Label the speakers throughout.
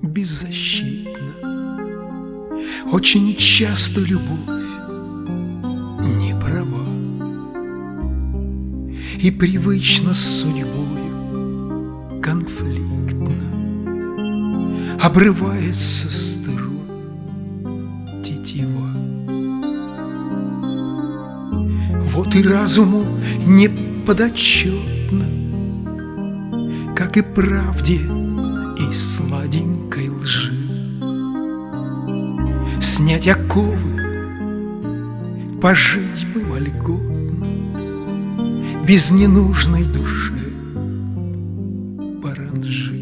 Speaker 1: беззащитна. Очень часто любовь не права и привычно с судьбою конфликтна. Обрывается струн тетива. Вот и разуму не подотчетно, как и правде и сладенькой лжи, снять оковы, пожить бы вольготно, без ненужной души паранджи.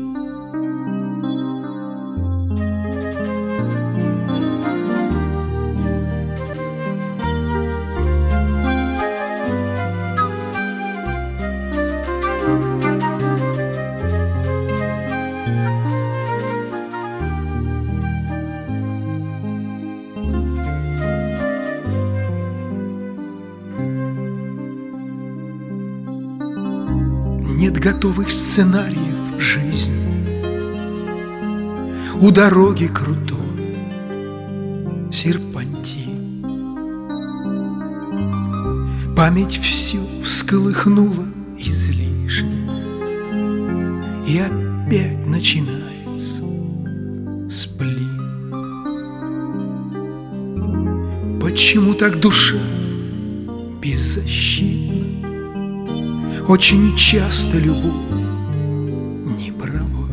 Speaker 1: Нет готовых сценариев жизни. У дороги крутой серпантин. Память все всколыхнула излишне, и опять начинается сплин. Почему так душа беззащитна? Очень часто любовь не права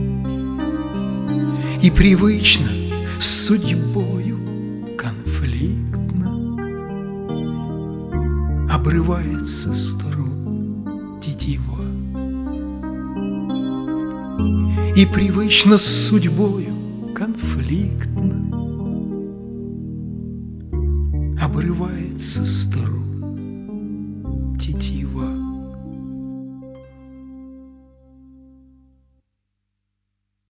Speaker 1: и привычно с судьбою конфликтна. Обрывается струн тетива и привычно с судьбою конфликтна. Обрывается струн